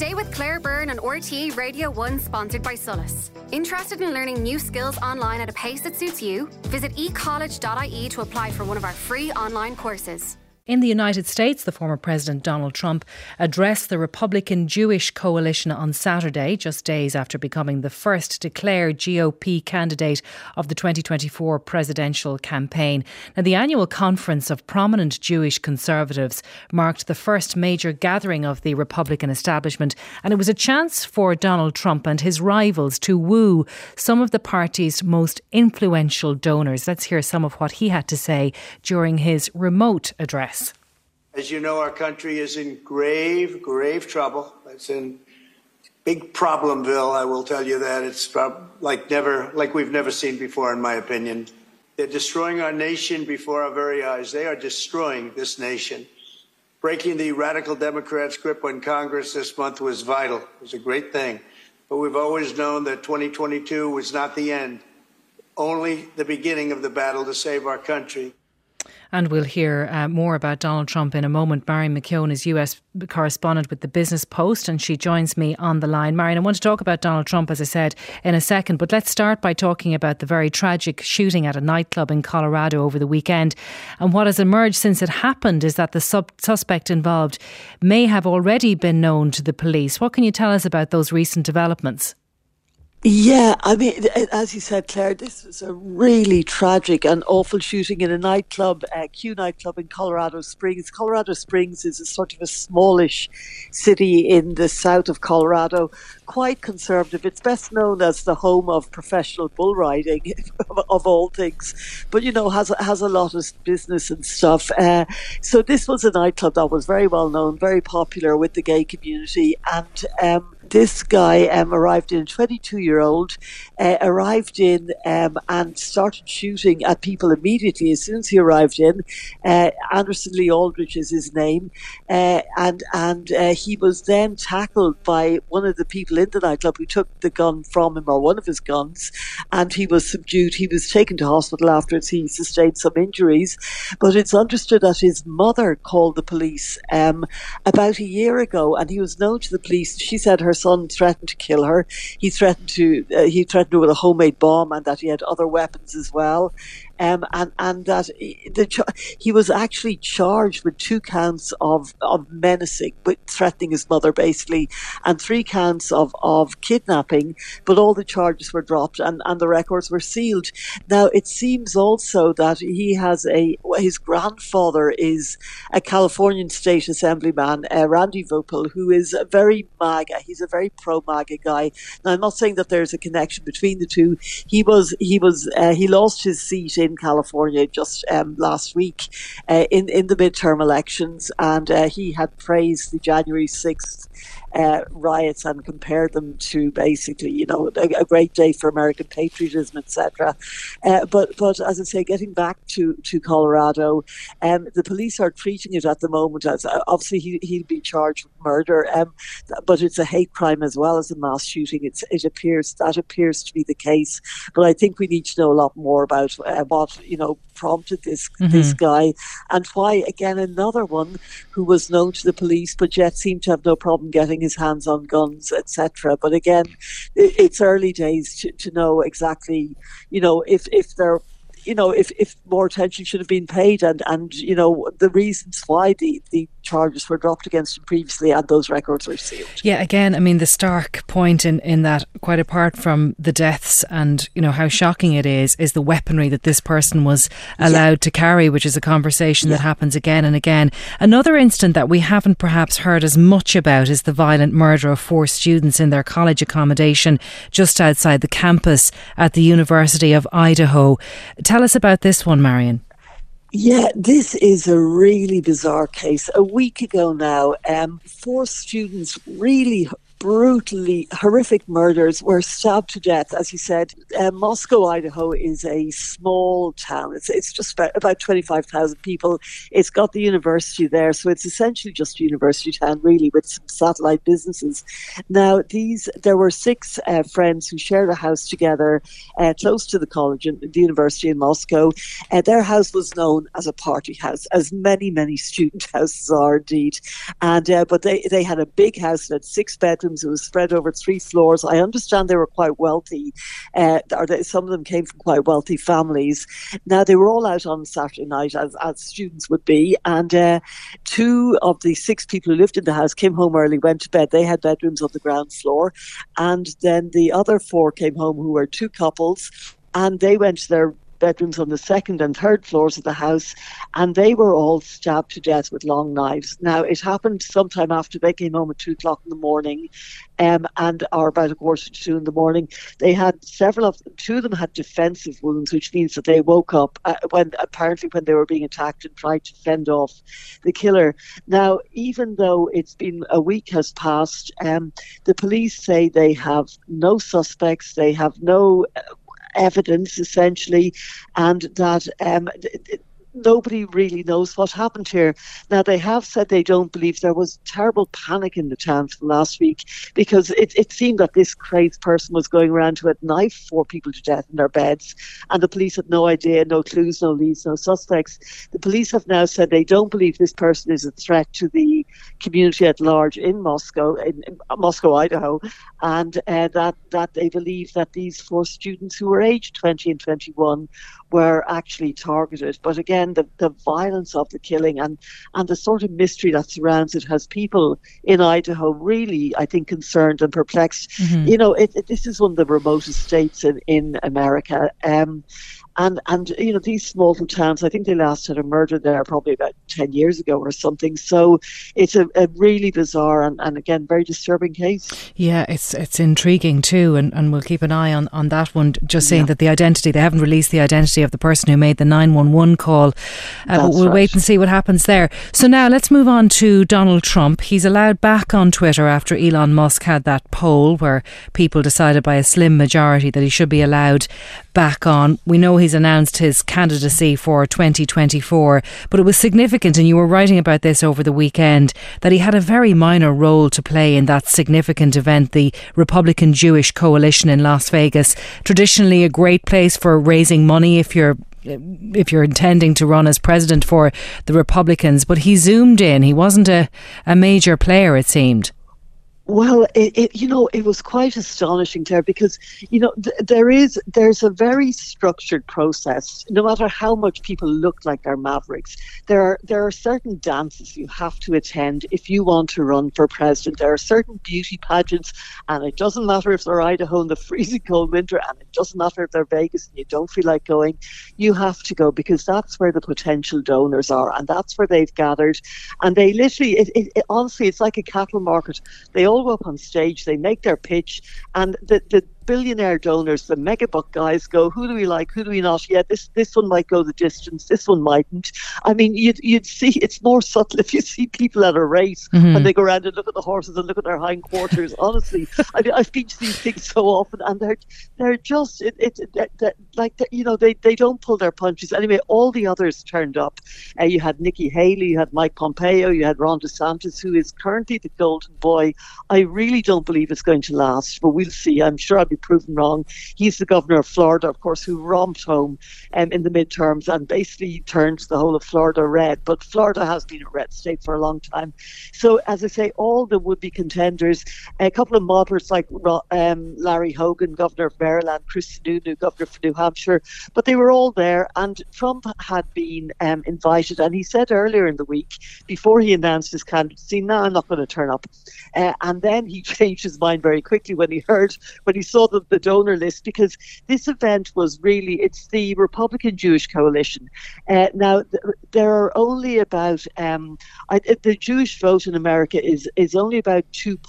Today with Claire Byrne on RTE Radio 1, sponsored by Solus. Interested in learning new skills online at a pace that suits you? Visit ecollege.ie to apply for one of our free online courses. In the United States, the former President Donald Trump addressed the Republican Jewish coalition on Saturday, just days after becoming the first declared GOP candidate of the 2024 presidential campaign. Now, the annual conference of prominent Jewish conservatives marked the first major gathering of the Republican establishment, and it was a chance for Donald Trump and his rivals to woo some of the party's most influential donors. Let's hear some of what he had to say during his remote address. As you know, our country is in grave, grave trouble. It's in big problemville, I will tell you that. It's like we've never seen before, in my opinion. They're destroying our nation before our very eyes. They are destroying this nation. Breaking the radical Democrats' grip on Congress this month was vital. It was a great thing. But we've always known that 2022 was not the end, only the beginning of the battle to save our country. And we'll hear more about Donald Trump in a moment. Marion McKeown is US correspondent with the Business Post, and she joins me on the line. Marion, I want to talk about Donald Trump, as I said, in a second, but let's start by talking about the very tragic shooting at a nightclub in Colorado over the weekend. And what has emerged since it happened is that the suspect involved may have already been known to the police. What can you tell us about those recent developments? Yeah, I mean, as you said, Claire, this was a really tragic and awful shooting in a nightclub, Q nightclub in Colorado Springs. Colorado Springs is a sort of a smallish city in the south of Colorado, quite conservative. It's best known as the home of professional bull riding, of all things, but, you know, has a lot of business and stuff. So this was a nightclub that was very well known, very popular with the gay community, and this guy arrived in, a 22-year-old, arrived in and started shooting at people immediately as soon as he arrived in. Anderson Lee Aldrich is his name. And he was then tackled by one of the people in the nightclub who took the gun from him, or one of his guns, and he was subdued. He was taken to hospital afterwards. He sustained some injuries. But it's understood that his mother called the police about a year ago, and he was known to the police. She said her son threatened to kill her. He threatened her with a homemade bomb, and that he had other weapons as well. And that he was actually charged with 2 counts of menacing, with threatening his mother basically, and 3 counts of kidnapping, but all the charges were dropped and the records were sealed. Now, it seems also that he has his grandfather is a Californian state assemblyman, Randy Vopel, who is a very MAGA. He's a very pro-MAGA guy. Now, I'm not saying that there's a connection between the two. He lost his seat in California just last week in the midterm elections, and he had praised the January 6th riots and compared them to basically, you know, a great day for American patriotism, etc. But as I say, getting back to Colorado, the police are treating it at the moment as obviously he'll be charged with murder, but it's a hate crime as well as a mass shooting. It appears to be the case, but I think we need to know a lot more about what, you know, prompted this guy, and why, again, another one who was known to the police but yet seemed to have no problem getting his hands on guns, etc. But again, it's early days to know exactly, you know, if there, you know, if more attention should have been paid, and you know, the reasons why the charges were dropped against him previously and those records were sealed. Yeah, again, I mean, the stark point in that, quite apart from the deaths and, you know, how shocking it is the weaponry that this person was allowed to carry, which is a conversation that happens again and again. Another incident that we haven't perhaps heard as much about is the violent murder of 4 students in their college accommodation just outside the campus at the University of Idaho. Tell us about this one, Marion. Yeah, this is a really bizarre case. A week ago now, 4 students really brutally horrific murders, were stabbed to death. As you said, Moscow, Idaho is a small town. It's just about 25,000 people. It's got the university there, so it's essentially just a university town, really, with some satellite businesses. Now, there were 6 friends who shared a house together close to the college and the university in Moscow. Their house was known as a party house, as many student houses are indeed. And but they had a big house that had 6 bedrooms. It was spread over 3 floors. I understand they were quite wealthy, some of them came from quite wealthy families. Now, they were all out on Saturday night, as students would be, and 2 of the 6 people who lived in the house came home early, went to bed. They had bedrooms on the ground floor, and then the other 4 came home, who were 2 couples, and they went to their bedrooms on the 2nd and 3rd floors of the house, and they were all stabbed to death with long knives. Now, it happened sometime after they came home at 2 o'clock in the morning, or about 1:45 in the morning. They had 2 of them had defensive wounds, which means that they woke up when they were being attacked and tried to fend off the killer. Now, even though it's been a week has passed, the police say they have no suspects, they have no evidence, essentially, and that nobody really knows what happened here. Now, they have said they don't believe there was terrible panic in the town from last week, because it seemed that this crazed person was going around who had knifed 4 people to death in their beds, and the police had no idea, no clues, no leads, no suspects. The police have now said they don't believe this person is a threat to the community at large in Moscow, Moscow, Idaho, and that they believe that these 4 students who were aged 20 and 21 were actually targeted. But again, the violence of the killing and the sort of mystery that surrounds it has people in Idaho really, I think, concerned and perplexed. Mm-hmm. You know, this is one of the remotest states in America. And you know, these small towns, I think they last had a murder there probably about 10 years ago or something. So it's a really bizarre and again, very disturbing case. Yeah, it's intriguing too, and we'll keep an eye on that one. Just saying that they haven't released the identity of the person who made the 911 call. But we'll wait and see what happens there. So now let's move on to Donald Trump. He's allowed back on Twitter after Elon Musk had that poll where people decided by a slim majority that he should be allowed back on. We know he's announced his candidacy for 2024, but it was significant, and you were writing about this over the weekend, that he had a very minor role to play in that significant event, the Republican Jewish Coalition in Las Vegas. Traditionally a great place for raising money if you're intending to run as president for the Republicans, but he zoomed in. He wasn't a major player, it seemed. Well, it was quite astonishing there, because, you know, there's a very structured process. No matter how much people look like they're mavericks, there are certain dances you have to attend if you want to run for president. There are certain beauty pageants, and it doesn't matter if they're Idaho in the freezing cold winter, and it doesn't matter if they're Vegas and you don't feel like going. You have to go, because that's where the potential donors are, and that's where they've gathered. And they literally, honestly, it's like a cattle market. They all go up on stage, they make their pitch, and the billionaire donors, the megabuck guys, go, who do we like, who do we not? Yeah, this one might go the distance, this one mightn't. I mean, you'd see, it's more subtle if you see people at a race when they go around and look at the horses and look at their hindquarters. Honestly, I've been to these things so often, and they're just they don't pull their punches. Anyway, all the others turned up. You had Nikki Haley, you had Mike Pompeo, you had Ron DeSantis, who is currently the golden boy. I really don't believe it's going to last, but we'll see. I'm sure I'll be proven wrong. He's the governor of Florida, of course, who romped home in the midterms and basically turned the whole of Florida red. But Florida has been a red state for a long time. So, as I say, all the would-be contenders, a couple of moderates like Larry Hogan, governor of Maryland, Chris Sununu, governor for New Hampshire, but they were all there. And Trump had been invited, and he said earlier in the week, before he announced his candidacy, no, I'm not going to turn up. And then he changed his mind very quickly when he saw saw the donor list, because this event was really, it's the Republican Jewish Coalition. Now, there are only about, the Jewish vote in America is only about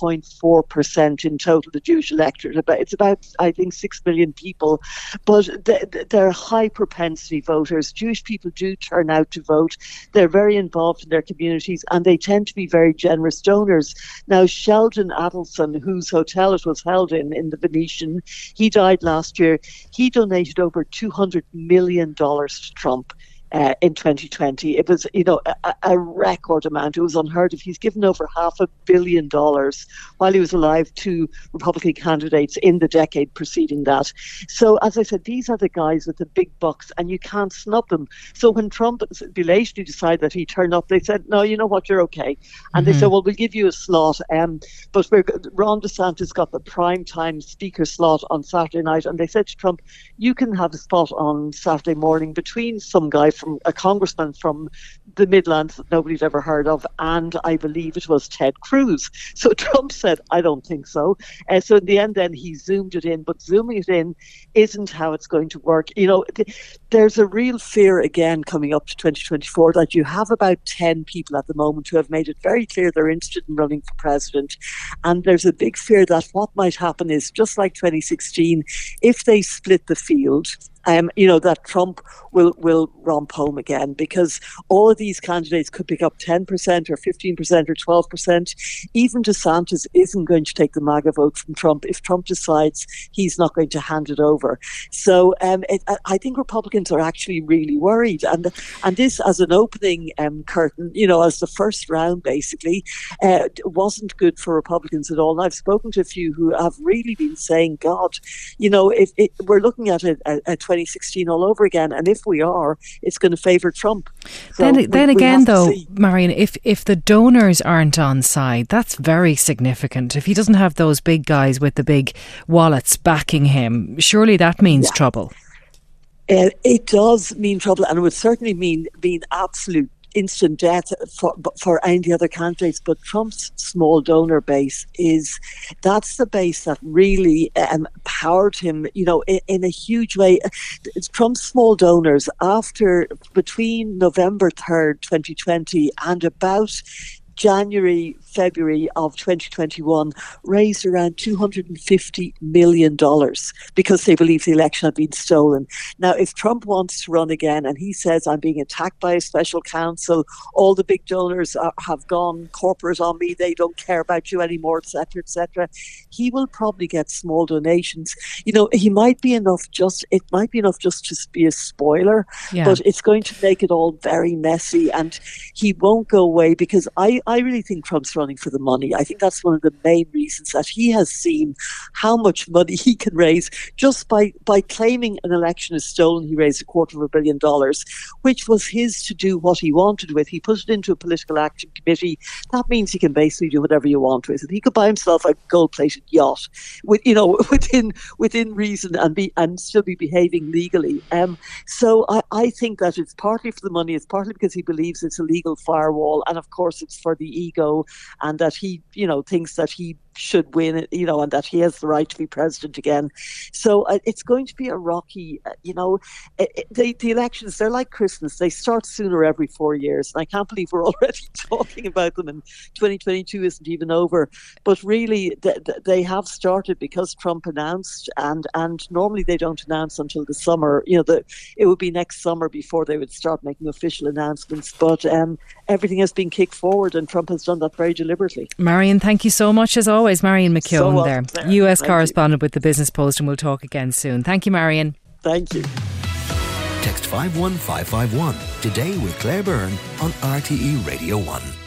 2.4% in total, the Jewish electorate. It's about, I think, 6 million people, but they're high propensity voters. Jewish people do turn out to vote. They're very involved in their communities, and they tend to be very generous donors. Now, Sheldon Adelson, whose hotel it was held in the Venetian, he died last year. He donated over $200 million to Trump. In 2020. It was, a record amount. It was unheard of. He's given over $500 million while he was alive to Republican candidates in the decade preceding that. So, as I said, these are the guys with the big bucks, and you can't snub them. So when Trump belatedly decided that he turned up, they said, no, you know what, you're okay. And they said, well, we'll give you a slot. But Ron DeSantis got the prime time speaker slot on Saturday night, and they said to Trump, you can have a spot on Saturday morning between some guy from a congressman from the Midlands that nobody's ever heard of, and I believe it was Ted Cruz. So Trump said, I don't think so. So in the end, then he zoomed it in, but zooming it in isn't how it's going to work. There's a real fear again coming up to 2024 that you have about 10 people at the moment who have made it very clear they're interested in running for president. And there's a big fear that what might happen is, just like 2016, if they split the field, that Trump will romp home again, because all of these candidates could pick up 10% or 15% or 12%. Even DeSantis isn't going to take the MAGA vote from Trump if Trump decides he's not going to hand it over. So I think Republicans are actually really worried. And this, as an opening curtain, as the first round, basically, wasn't good for Republicans at all. And I've spoken to a few who have really been saying, God, if we're looking at a 2016 all over again, and if we are, it's going to favour Trump. So then again, Marion, if the donors aren't on side, that's very significant. If he doesn't have those big guys with the big wallets backing him, surely that means trouble. It does mean trouble, and it would certainly mean absolute instant death for any of the other candidates. But Trump's small donor base that's the base that really powered him, in a huge way. Trump's small donors, between November 3rd, 2020 and about January, February of 2021, raised around $250 million because they believe the election had been stolen. Now, if Trump wants to run again and he says, I'm being attacked by a special counsel, all the big donors have gone corporate on me, they don't care about you anymore, etc., he will probably get small donations. He might be enough just to be a spoiler, but it's going to make it all very messy, and he won't go away, because I really think Trump's running for the money. I think that's one of the main reasons, that he has seen how much money he can raise just by claiming an election is stolen. He raised $250 million, which was his to do what he wanted with. He put it into a political action committee. That means he can basically do whatever you want with it. He could buy himself a gold-plated yacht, within reason, and still be behaving legally. So I think that it's partly for the money. It's partly because he believes it's a legal firewall, and of course it's for the ego, and that he, thinks that he should win, and that he has the right to be president again. So it's going to be a rocky, the elections, they're like Christmas. They start sooner every 4 years. And I can't believe we're already talking about them, and 2022 isn't even over. But really, they have started because Trump announced, and normally they don't announce until the summer. It would be next summer before they would start making official announcements. But everything has been kicked forward, and Trump has done that very deliberately. Marion, thank you so much as always. Marion McKeown there, US correspondent with the Business Post, and we'll talk again soon. Thank you, Marion. Thank you. Text 51551 today with Claire Byrne on RTE Radio 1.